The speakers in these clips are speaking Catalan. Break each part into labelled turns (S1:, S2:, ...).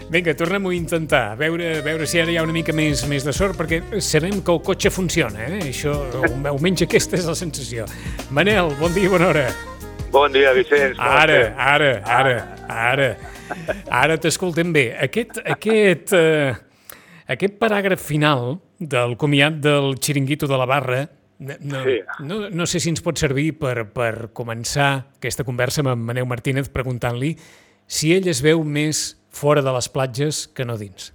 S1: Vinga, tornem-ho a intentar, a veure si ara hi ha una mica més de sort, perquè sabem que el cotxe funciona, Això, almenys aquesta és la sensació. Manel, bon dia i bona hora.
S2: Bon dia, Vicenç.
S1: Ara t'escoltem bé. Aquest paràgraf final del comiat del Xiringuito de la Barra, no sé si ens pot servir per començar aquesta conversa amb en Manel Martínez preguntant-li si ell es veu més fora de les platges que no dins.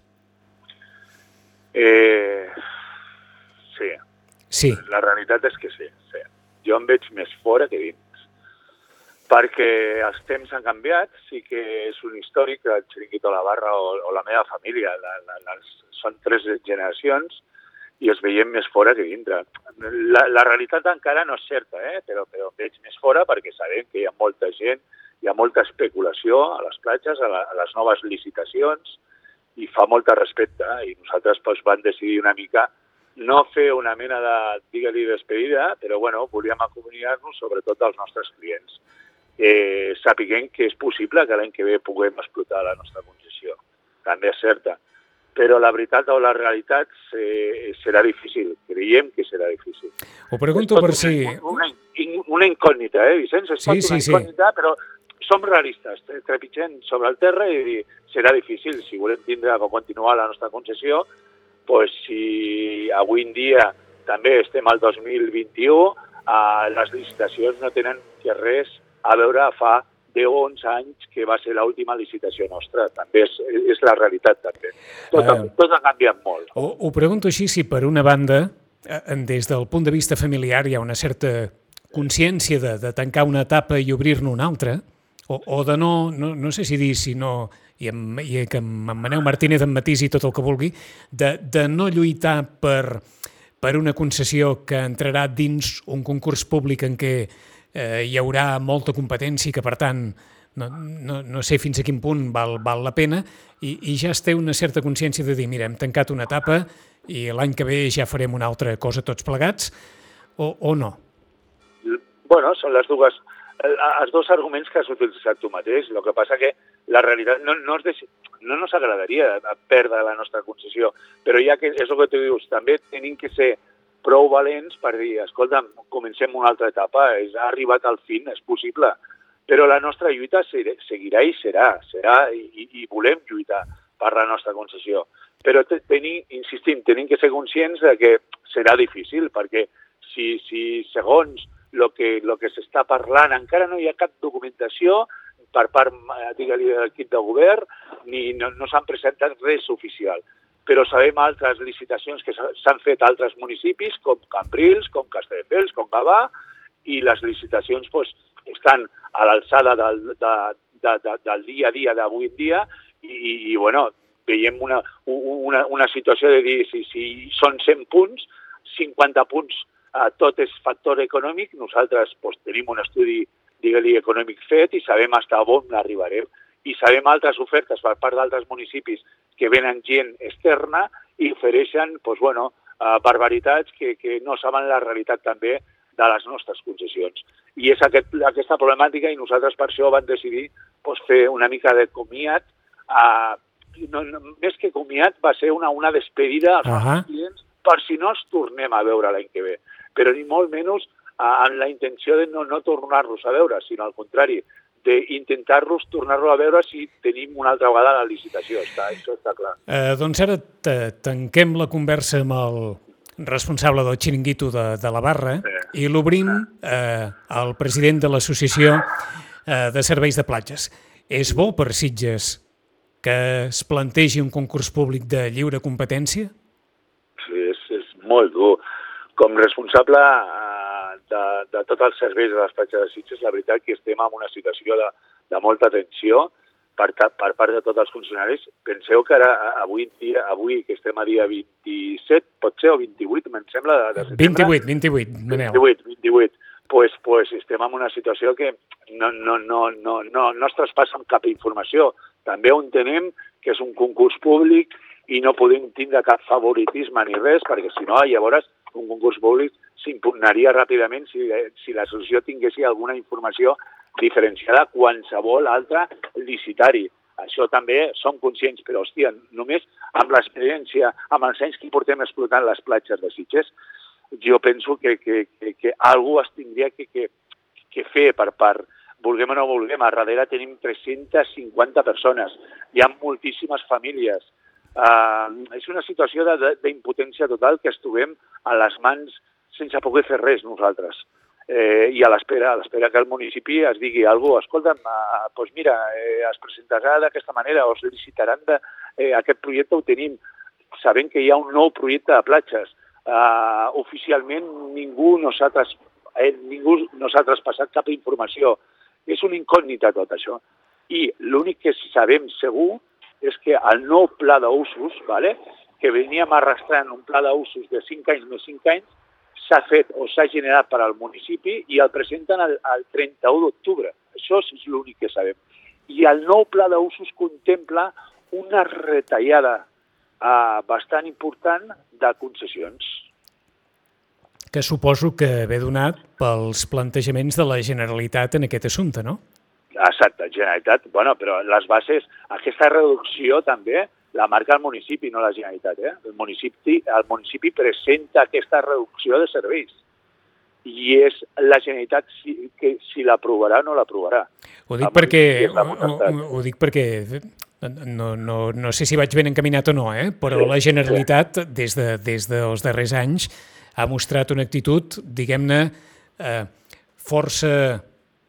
S1: Sí.
S2: La realitat és que sí. Jo em veig més fora que dins. Perquè els temps han canviat, sí que és un històric, el Xiringuito de la Barra o la meva família, són 3 generacions i els veiem més fora que dintre. La realitat encara no és certa, però em veig més fora perquè sabem que hi ha molta gent, hi ha molta especulació a les platges, a les noves licitacions, i fa molta respecte. I nosaltres vam decidir una mica no fer una mena de, digue-li, despedida, però volíem acompanyar-nos sobretot als nostres clients. Sapiguem que és possible que l'any que ve puguem explotar la nostra concessió. També és certa. Però la veritat o la realitat serà difícil. Creiem que serà difícil.
S1: Ho pregunto per si...
S2: Una incògnita, Vicenç? És una incògnita, però som realistes. Trepitgem sobre el terra i serà difícil. Si volem tindre o continuar la nostra concessió, si avui en dia també estem al 2021, les licitacions no tenen res a veure fa 10 o 11 anys que va ser l'última licitació nostra. També és la realitat, també. Tot ha canviat molt.
S1: Ho pregunto així, si per una banda, des del punt de vista familiar, hi ha una certa consciència de tancar una etapa i obrir-ne una altra, o de no sé si dir, si no, i que en Manel Martínez em matisi tot el que vulgui, de no lluitar per una concessió que entrarà dins un concurs públic en què hi haurà molta competència i que, per tant, no sé fins a quin punt val la pena, i ja es té una certa consciència de dir, mira, hem tancat una etapa i l'any que ve ja farem una altra cosa tots plegats, o no?
S2: Són els dos arguments que has utilitzat tu mateix. El que passa que la realitat no ens agradaria perdre la nostra concessió, però ja que és el que tu dius, també tenim que ser prou valents per dir, escolta'm, comencem una altra etapa, ha arribat al fin, és possible, però la nostra lluita seguirà i serà, i volem lluitar per la nostra concessió. Però insistim, tenim que ser conscients de que serà difícil, perquè si segons el que s'està parlant encara no hi ha cap documentació per part, digue-li, de l'equip de govern, ni no s'han presentat res oficial. Però sabem altres licitacions que s'han fet a altres municipis, com Cambrils, com Castelldefels, com Gavà, i les licitacions estan a l'alçada del dia a dia d'avui en dia, i veiem una situació de dir, si són 100 punts, 50 punts, tot és factor econòmic. Nosaltres tenim un estudi, digue-li, econòmic fet i sabem fins on arribarem. I sabem altres ofertes per part d'altres municipis que venen gent externa i ofereixen barbaritats que no saben la realitat també de les nostres concessions. I és aquesta problemàtica, i nosaltres per això vam decidir fer una mica de comiat. Més que comiat, va ser una despedida als nostres clients per si no els tornem a veure l'any que ve. Però ni molt menys amb la intenció de no tornar-los a veure, sinó al contrari, d'intentar-los tornar-los a veure si tenim una altra vegada la licitació. Això està clar.
S1: Doncs ara tanquem la conversa amb el responsable del Xiringuito de la Barra i l'obrim al president de l'Associació de Serveis de Platges. És bo per Sitges que es plantegi un concurs públic de lliure competència?
S2: Sí, és molt dur. Com responsable de tots els serveis de les platges de Sitges, la veritat que estem en una situació de molta tensió per part de tots els funcionaris. Penseu que ara, avui que estem a dia 27, pot ser, o 28, em sembla, de setembre.
S1: 28, Manel.
S2: 28. Pues estem en una situació que no es traspassa amb cap informació. També ho entenem que és un concurs públic i no podem tindre cap favoritisme ni res, perquè si no, llavors un concurs públic s'impugnaria ràpidament si l'associació tingués alguna informació diferenciada a qualsevol altre licitari. això també som conscients, però, hòstia, només amb l'experiència, amb els anys que portem explotant les platges de Sitges, jo penso que algú es tindria que fer per part, vulguem o no vulguem. A darrere tenim 350 persones, hi ha moltíssimes famílies. És una situació d'impotència total que ens trobem a les mans sense poder fer res nosaltres. I a l'espera que el municipi es digui alguna cosa. Escolta'm, doncs mira, es presentarà d'aquesta manera, o es licitaran aquest projecte, ho tenim, sabent que hi ha un nou projecte de platges. Oficialment ningú no s'ha traspassat cap informació. És una incògnita tot això. I l'únic que sabem segur és que el nou pla d'usos, que veníem arrastrant un pla d'usos de 5 anys més 5 anys, s'ha fet o s'ha generat per al municipi i el presenten el 31 d'octubre. Això és l'únic que sabem. I el nou pla d'usos contempla una retallada bastant important de concessions.
S1: Que suposo que ve donat pels plantejaments de la Generalitat en aquest assumpte, no?
S2: Exacte, Generalitat. Bueno, però les bases, aquesta reducció també la marca el municipi, no la Generalitat. El municipi presenta aquesta reducció de serveis i és la Generalitat si l'aprovarà o no l'aprovarà.
S1: Ho dic perquè no sé si vaig ben encaminat o no, però la Generalitat des dels darrers anys ha mostrat una actitud, diguem-ne, força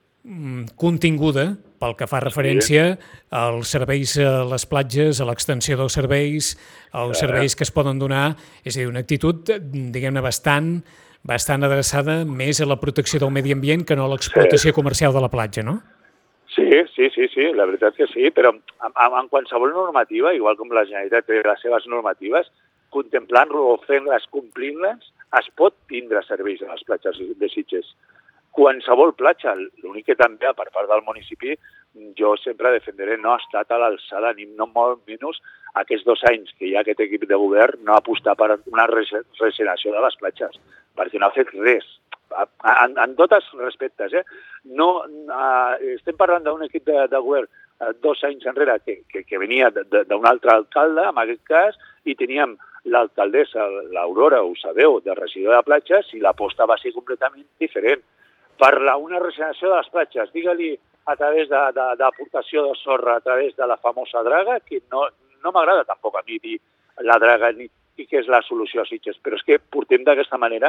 S1: continguda pel que fa referència als serveis a les platges, a l'extensió dels serveis, als serveis que es poden donar, és a dir, una actitud, diguem-ne, bastant adreçada més a la protecció del medi ambient que no a l'explotació comercial de la platja, no?
S2: Sí, la veritat que sí, però en qualsevol normativa, igual com la Generalitat té les seves normatives, contemplant-lo o fent-les, complint-les, es pot tindre serveis a les platges de Sitges. Qualsevol platja, l'únic que també, per part del municipi, jo sempre defenderé, no ha estat a l'alçada ni no molt menys aquests 2 anys que hi ha aquest equip de govern no apostar per una regeneració de les platges, perquè no ha fet res. En tots els respectes, No, estem parlant d'un equip de govern 2 anys enrere que venia d'un altre alcalde, en aquest cas, i teníem l'alcaldessa, l'Aurora, ho sabeu, de regidor de platges, i l'aposta va ser completament diferent. Per una regeneració de les platges, digue-li a través d'aportació de sorra, a través de la famosa draga, que no m'agrada tampoc a mi dir la draga ni què és la solució a Sitges, però és que portem d'aquesta manera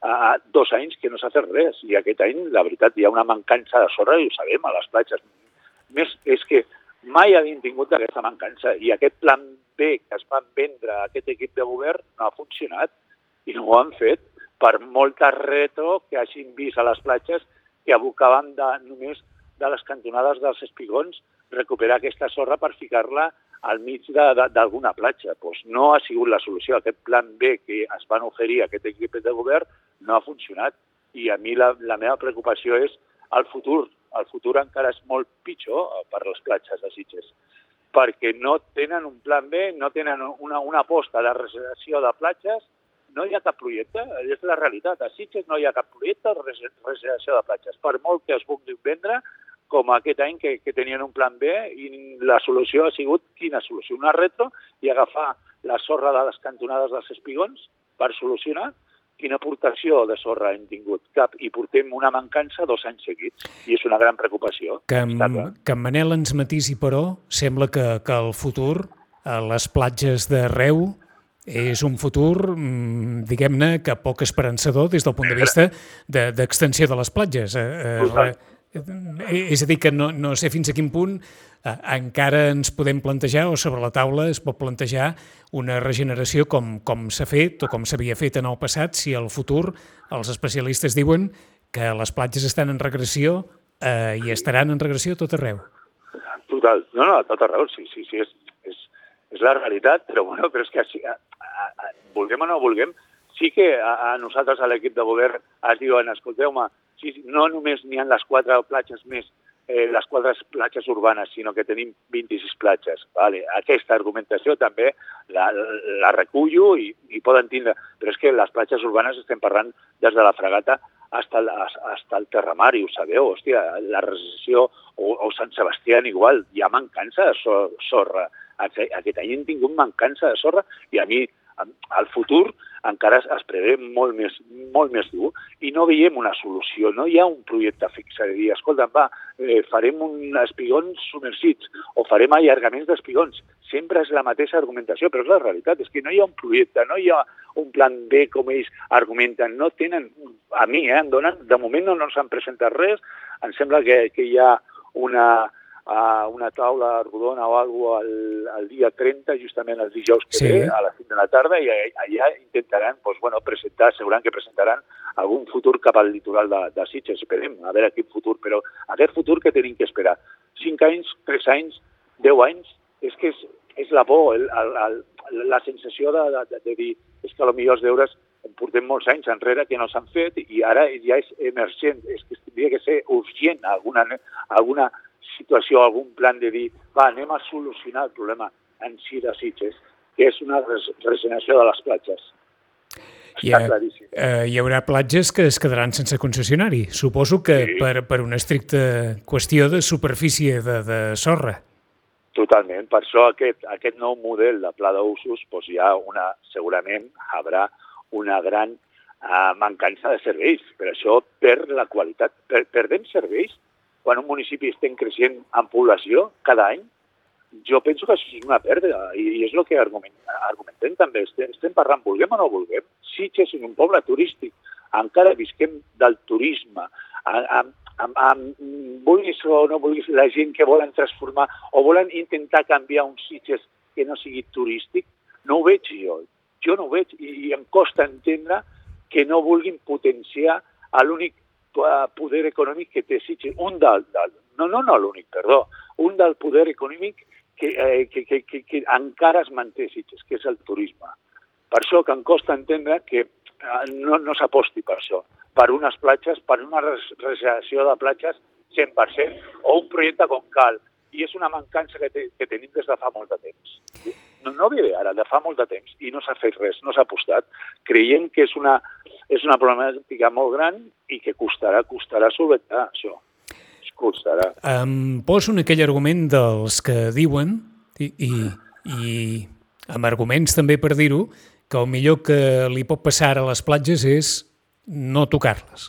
S2: 2 anys que no s'ha fet res, i aquest any, la veritat, hi ha una mancança de sorra, i ho sabem, a les platges. Més és que mai havien tingut aquesta mancança, i aquest plan B que es van vendre a aquest equip de govern no ha funcionat, i no ho han fet per molta retro que hagin vist a les platges que abocaven només de les cantonades dels espigons recuperar aquesta sorra per ficar-la al mig d'alguna platja. Doncs no ha sigut la solució. Aquest plan B que es van oferir a aquest equip de govern no ha funcionat. I a mi la meva preocupació és el futur. El futur encara és molt pitjor per les platges de Sitges, perquè no tenen un plan B, no tenen una aposta de regeneració de platges. No hi ha cap projecte, és la realitat. A Sitges no hi ha cap projecte de regeneració de platges. Per molt que es vulgui vendre, com aquest any que tenien un plan B, i la solució ha sigut, quina solució? Una retro i agafar la sorra de les cantonades dels espigons per solucionar. Quina aportació de sorra hem tingut? Cap. I portem una mancança 2 anys seguits. I és una gran preocupació.
S1: Que en Manel ens matisi, però, sembla que el futur a les platges de Reu és un futur, diguem-ne, que poc esperançador des del punt de vista d'extensió de les platges. És a dir, que no sé fins a quin punt encara ens podem plantejar, o sobre la taula es pot plantejar una regeneració com s'ha fet o com s'havia fet en el passat, si al futur els especialistes diuen que les platges estan en regressió i estaran en regressió a tot arreu.
S2: Total, no, a tot arreu, sí, és la realitat, però és que vulguem o no vulguem, sí que a nosaltres, a l'equip de govern, es diuen, escolteu-me, no només n'hi ha les 4 platges més, les 4 platges urbanes, sinó que tenim 26 platges. Aquesta argumentació també la recullo i poden tindre, però és que les platges urbanes estem parlant des de la Fragata hasta el Terramar, i ho sabeu, hòstia, la recessió o Sant Sebastià igual, hi ha mancança de sorra. Aquest any hem tingut mancança de sorra i a mi al futur encara es prevé molt més dur i no veiem una solució, no hi ha un projecte fixe de dir, escolta, farem espigons submergits o farem allargaments d'espigons. Sempre és la mateixa argumentació, però és la realitat, és que no hi ha un projecte, no hi ha un plan B com ells argumenten, no tenen, a mi, em donen, de moment no ens han presentat res, em sembla que hi ha una taula rodona o alguna cosa el dia 30, justament el dijous que ve, a les 5 de la tarda, i allà intentaran presentar, segurament que presentaran algun futur cap al litoral de Sitges. Esperem a veure quin futur, però aquest futur que tenim que esperar. 5 anys, 3 anys, 10 anys, és que és la por, la sensació de dir és que potser els deures portem molts anys enrere que no s'han fet i ara ja és emergent, és que tindria que ser urgent alguna situació, algun plan de dir, anem a solucionar el problema en si de Sitges, que és una regeneració de les platges. Està claríssim.
S1: Hi haurà platges que es quedaran sense concessionari. Suposo que sí. per una estricta qüestió de superfície de sorra.
S2: Totalment. Per això aquest nou model de pla d'usos segurament haurà una gran mancança de serveis. Per això perd la qualitat. Perdem serveis quan un municipi estem creixent en població cada any. Jo penso que això és una pèrdua i és el que argumentem també. Estem parlant, vulguem o no vulguem. Sitges és un poble turístic. Encara visquem del turisme. Vulguis o no vulguis, la gent que volen transformar o volen intentar canviar un Sitges que no sigui turístic, no ho veig jo. Jo no ho veig i em costa entendre que no vulguin potenciar l'únic poder econòmic que té Sitges. Un del poder econòmic que encara es manté Sitges, que és el turisme. Per això que em costa entendre que no s'aposti per això, per unes platges, per una regeneració de platges 100%, o un projecte com cal. I és una mancança que tenim des de fa molt de temps. No ve ara, de fa molt de temps, i no s'ha fet res, no s'ha apostat. Creiem que és una problemàtica molt gran i que costarà solventar això. Costarà.
S1: Em poso en aquell argument dels que diuen, i amb arguments també per dir-ho, que el millor que li pot passar a les platges és no tocar-les.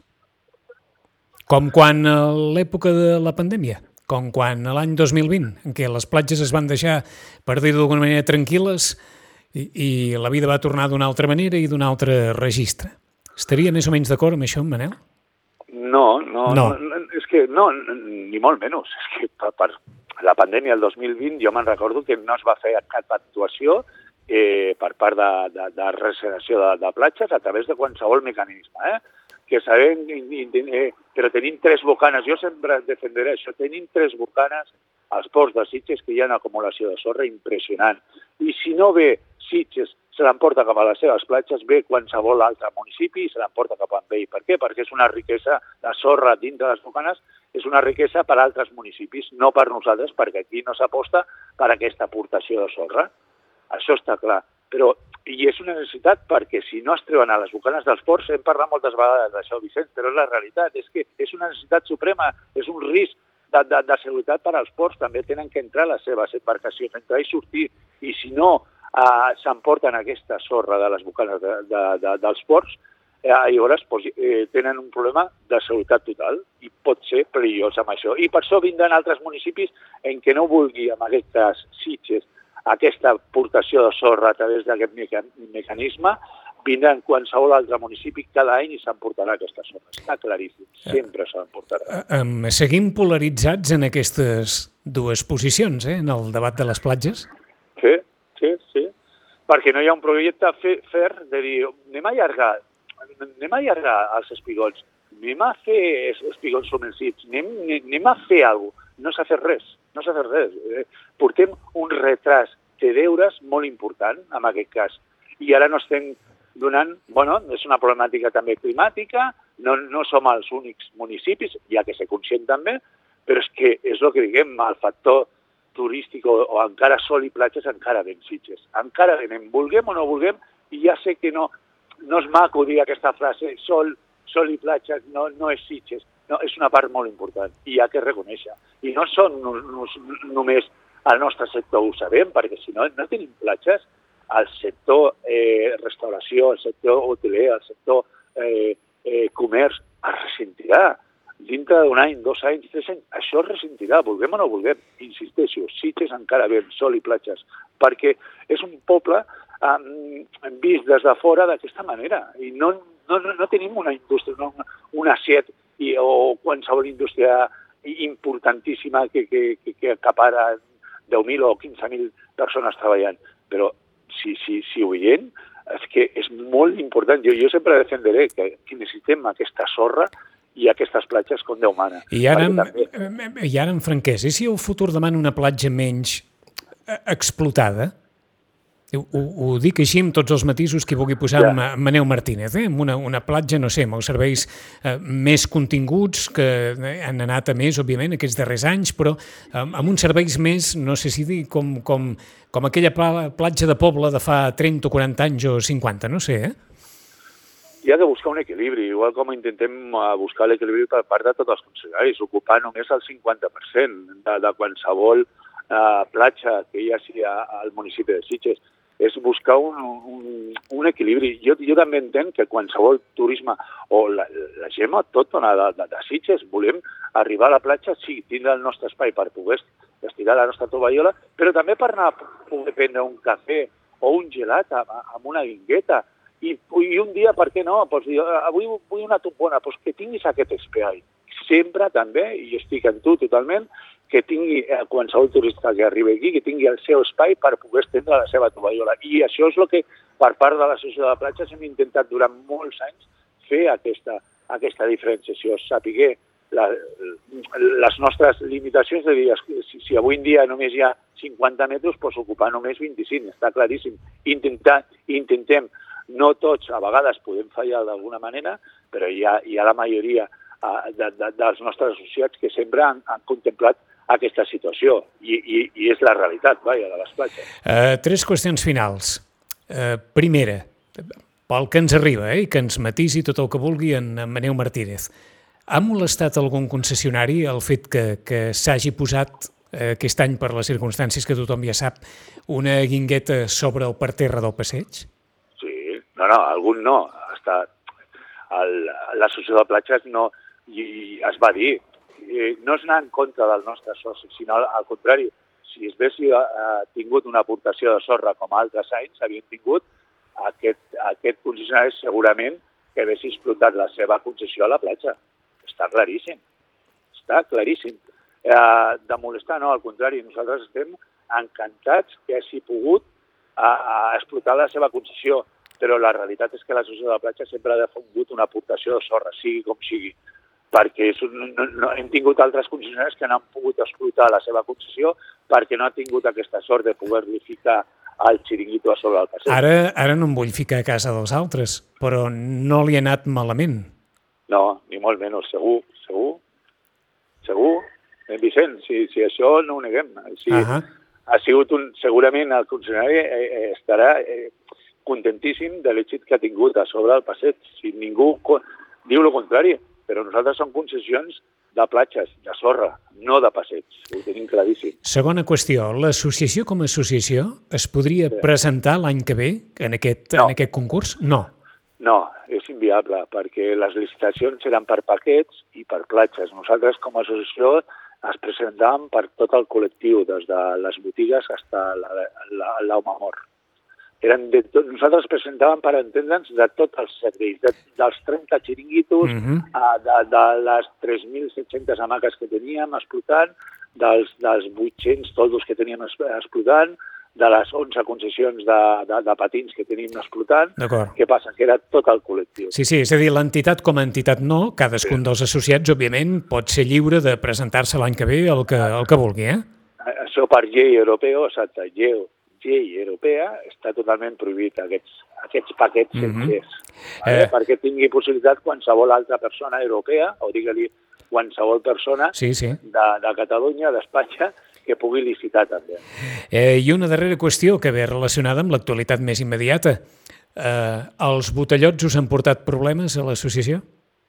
S1: Com quan a l'època de la pandèmia, com quan a l'any 2020, en què les platges es van deixar, per dir-ho d'alguna manera, tranquil·les i la vida va tornar d'una altra manera i d'un altre registre. Estaria més o menys d'acord amb això, Manel?
S2: No, és que no, ni molt menys. És que per la pandèmia del 2020 jo me'n recordo que no es va fer cap actuació per part de regeneració de platges a través de qualsevol mecanisme, que sabem, però tenim 3 bocanes, jo sempre defenderé això, tenim 3 bocanes als ports de Sitges que hi ha una acumulació de sorra impressionant. I si no ve Sitges, se l'emporta cap a les seves platges, ve qualsevol altre municipi i se l'emporta cap a ell. Per què? Perquè és una riquesa de sorra dintre les bocanes, és una riquesa per a altres municipis, no per nosaltres, perquè aquí no s'aposta per aquesta aportació de sorra. Això està clar. I és una necessitat perquè si no es treuen a les bocanes dels ports, hem parlat moltes vegades d'això, Vicenç, però és la realitat, és que és una necessitat suprema, és un risc de seguretat per als ports, també tenen que entrar les seves embarcacions, entrar i sortir, i si no s'emporten aquesta sorra de les bocanes dels ports, llavors tenen un problema de seguretat total i pot ser perillós amb això. I per això vindran altres municipis en què no vulgui, en aquest cas Sitges, aquesta aportació de sorra a través d'aquest mecanisme, vindran qualsevol altre municipi cada any i s'emportarà aquesta sorra. Està claríssim, sempre s'emportarà.
S1: Seguim polaritzats en aquestes dues posicions, en el debat de les platges?
S2: Sí. Perquè no hi ha un projecte fer de dir, anem a allargar els espigons, anem a fer espigons submergits, anem a fer alguna cosa. No s'ha fet res. Portem un retras de deures molt important, en aquest cas. I ara no estem donant... és una problemàtica també climàtica, no som els únics municipis, hi ha que ser conscient també, però és que és el que diguem, el factor turístic o encara sol i platges encara ven Sitges. Encara venem, vulguem o no vulguem, i ja sé que no és maco dir aquesta frase, sol Sol i platges no és Sitges. No, és una part molt important i hi ha que reconèixer. I no són només el nostre sector, ho sabem, perquè si no tenim platges, el sector restauració, el sector hoteler, el sector comerç es ressentirà. Dintre d'un any, 2 anys, 3 anys, això es ressentirà, vulguem o no vulguem. Insisteixo, Sitges encara ve sol i platges, perquè és un poble vist des de fora d'aquesta manera. I no tenim una indústria, una SEAT o qualsevol indústria importantíssima que acapara 10.000 o 15.000 persones treballant. Però si ho veiem, és que és molt important. Jo sempre defenderé que necessitem aquesta sorra i aquestes platges com Déu mana.
S1: I ara en franquesa, i si el futur demana una platja menys explotada? Ho dic així amb tots els matisos que vulgui posar en Manel Martínez, amb una platja, no sé, amb els serveis més continguts, que han anat a més, òbviament, aquests darrers anys, però amb uns serveis més, no sé si dir, com aquella platja de poble de fa 30 o 40 anys o 50, no sé,
S2: Hi ha de buscar un equilibri, igual com intentem buscar l'equilibri per part de tots els funcionaris, ocupar només el 50% de qualsevol platja que hi hagi al municipi de Sitges. És buscar un equilibri. Jo també entenc que qualsevol turisme, o la gent autòctona de Sitges, volem arribar a la platja, sí, tindre el nostre espai per poder estirar la nostra tovallola, però també per anar a poder prendre un cafè o un gelat amb una guingueta. I un dia, per què no? Avui vull una tombona, que tinguis aquest espai. Sempre també, i estic en tu totalment, que tingui qualsevol turista que arribi aquí, que tingui el seu espai per poder estendre la seva tovallola. I això és el que, per part de l'Associació de Platges, hem intentat durant molts anys fer aquesta diferenciació, saber les nostres limitacions de dir, si avui en dia només hi ha 50 metres, doncs ocupar només 25, està claríssim. Intentem, no tots, a vegades podem fallar d'alguna manera, però hi ha la majoria dels nostres associats que sempre han contemplat aquesta situació i és la realitat, de les platges.
S1: 3 qüestions finals. Primera, pel que ens arriba i que ens matisi tot el que vulgui en Manel Martínez. Ha molestat algun concessionari el fet que s'hagi posat aquest any, per les circumstàncies que tothom ja sap, una guingueta sobre el parterre del passeig?
S2: Sí, algun no. L'Associació de Platges no, i es va dir, no és anar en contra del nostre soci, sinó al contrari. Si es hagués tingut una aportació de sorra com altres anys havien tingut, aquest concessionari segurament que hagués explotat la seva concessió a la platja. Està claríssim. Està claríssim. De molestar, no, al contrari, nosaltres estem encantats que hagi pogut explotar la seva concessió, però la realitat és que l'Associació de Platges sempre ha tingut una aportació de sorra, sigui com sigui, perquè hem tingut altres concessionaris que no han pogut explotar la seva concessió perquè no han tingut aquesta sort de poder-li ficar el xiringuito a sobre el passeig.
S1: Ara no em vull ficar a casa dels altres, però no li ha anat malament.
S2: No, ni molt menys, segur. Vicent, si això no ho neguem. Ha sigut segurament el concessionari estarà contentíssim de l'èxit que ha tingut a sobre el passeig. Si ningú diu el contrari, però nosaltres som concessions de platges, de sorra, no de passeig. Ho tenim claríssim.
S1: Segona qüestió, l'associació com a associació es podria presentar l'any que ve en aquest concurs? No.
S2: No, és inviable, perquè les licitacions seran per paquets i per platges. Nosaltres com a associació es presentàvem per tot el col·lectiu, des de les botigues fins a l'home mort. Nosaltres presentàvem, per entendre'ns, de tots els serveis, dels 30 xiringuitos, de les 3.700 hamaques que teníem explotant, dels 800 toldos que teníem explotant, de les 11 concessions de patins que tenim explotant. Què passa? Que era tot el col·lectiu.
S1: Sí, és a dir, l'entitat com a entitat no, cadascun dels associats, òbviament, pot ser lliure de presentar-se l'any que ve el que vulgui,
S2: Això per llei europea, exacte, llei europea, està totalment prohibit, aquests paquets sencers. Perquè tingui possibilitat qualsevol altra persona europea, o digue-li qualsevol persona de Catalunya, d'Espanya, que pugui licitar també.
S1: I una darrera qüestió que ve relacionada amb l'actualitat més immediata. Els botellots us han portat problemes a l'associació?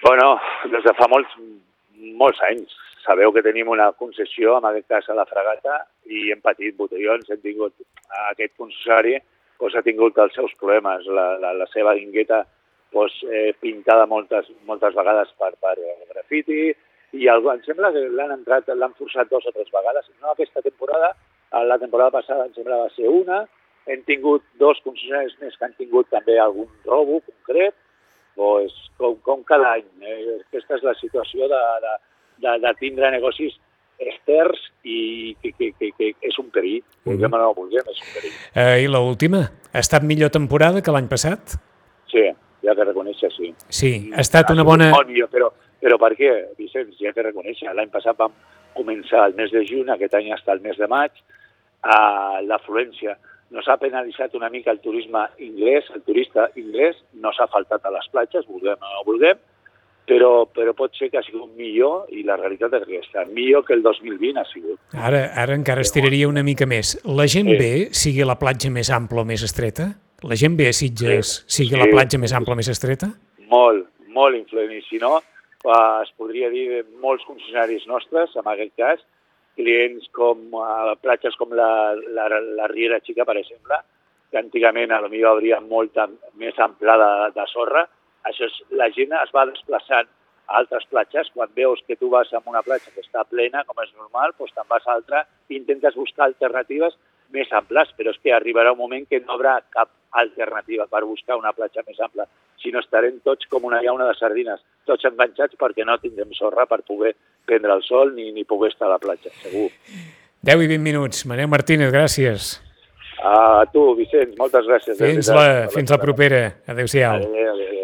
S2: Bueno, des de fa molts anys. Sabeu que tenim una concessió, en aquest cas a la Fragata, i hem patit botellons, hem tingut aquest concessari, doncs, ha tingut els seus problemes, la seva guingueta doncs, pintada moltes vegades per grafiti, i em sembla que l'han forçat 2 o 3 vegades, no aquesta temporada, la temporada passada em sembla va ser una, hem tingut 2 concessionaris més que han tingut també algun robo concret, doncs, com cada any. Aquesta és la situació de tindre negocis externs i que és un perill. Vulguem o no vulguem, és un perill.
S1: I l'última, ha estat millor temporada que l'any passat?
S2: Sí, hi ha que reconèixer, sí.
S1: Sí, ha estat una bona...
S2: Molt millor, però per què, Vicenç? Hi ha que reconèixer. L'any passat vam començar el mes de juny, aquest any està el mes de maig, l'afluència. Nos ha penalitzat una mica el turisme inglès, el turista inglès, no s'ha faltat a les platges, vulguem o no vulguem, però pot ser que ha sigut millor, i la realitat és aquesta, millor que el 2020 ha sigut.
S1: Ara encara estiraria una mica més. La gent ve, sigui la platja més ampla o més estreta? La gent ve a Sitges, sigui la platja més ampla o més estreta?
S2: Molt influent, i si no, es podria dir de molts concessionaris nostres, en aquest cas, clients com platges com la Riera Xica, per exemple, que antigament potser hi hauria molta més amplada de sorra. Això és, la gent es va desplaçant a altres platges. Quan veus que tu vas a una platja que està plena, com és normal, doncs te'n vas a altra i intentes buscar alternatives més amples, però és que arribarà un moment que no hi haurà cap alternativa per buscar una platja més ampla, sinó estarem tots com una llauna de sardines, tots enganxats perquè no tindrem sorra per poder prendre el sol ni poder estar a la platja, segur.
S1: 10 i 20 minuts. Manel Martínez, gràcies.
S2: A tu, Vicenç, moltes gràcies.
S1: Fins la propera. Adéu-siau.
S2: Adéu.